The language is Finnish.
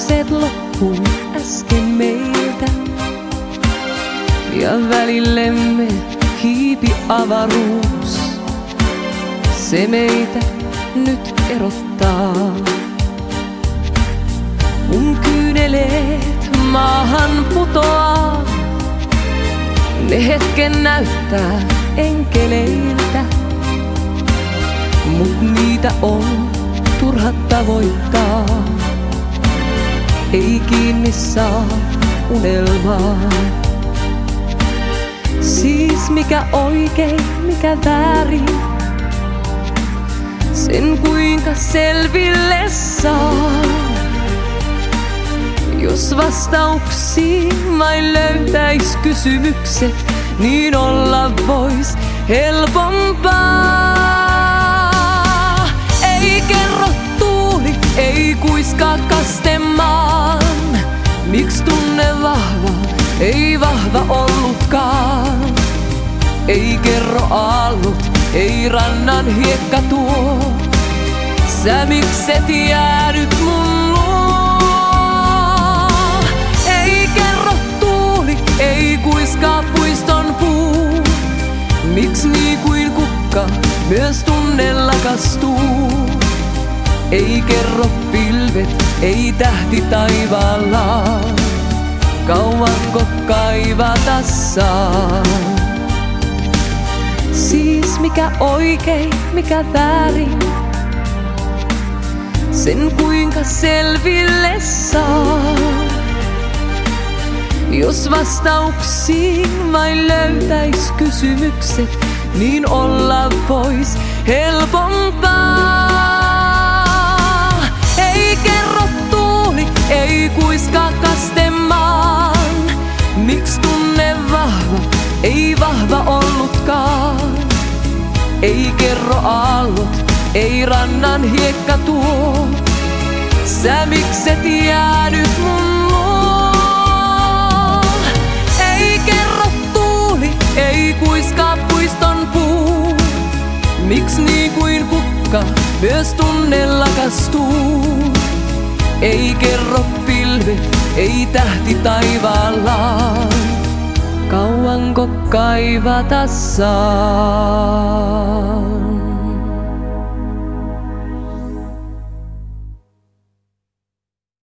ajatukset loppuun äsken meiltä. Ja välillemme hiipi avaruus. Se meitä nyt erottaa. Mun kyyneleet maahan putoaa. Ne hetken näyttää enkeleiltä. Mut niitä on turha tavoittaa. Ei kiinni saa unelmaa. Siis mikä oikein, mikä väärin, sen kuinka selville saa. Jos vastauksiin vain löytäis kysymykset, niin olla vois helpompaa. Ei kerro tuuli, ei kuiskaa kastemaan. Miks tunne vahva, ei vahva ollutkaan. Ei kerro aallot, ei rannan hiekka tuo. Sä mikset jäänyt mun luo. Ei kerro tuuli, ei kuiskaa puiston puu. Miks niin kuin kukka myös tunne lakastuu? Ei kerro pilvet, ei tähti taivaalla. Kauanko kaivata saa? Siis mikä oikein, mikä väärin, sen kuinka selville saa. Jos vastauksiin vain löytäis kysymykset, niin olla vois helpompaa. Ei kerro tuuli, ei kuiskaa kastemaan. Miks tunne vahva, ei vahva ollutkaan. Ei kerro aallot, ei rannan hiekka tuo. Sä mikset jäänyt mun luo. Ei kerro tuuli, ei kuiskaa puiston puu. Miks niin kuin kukka myös tunne lakastuu? Ei kerro pilvet, ei tähti taivaallaan. Kauanko kaivata saa?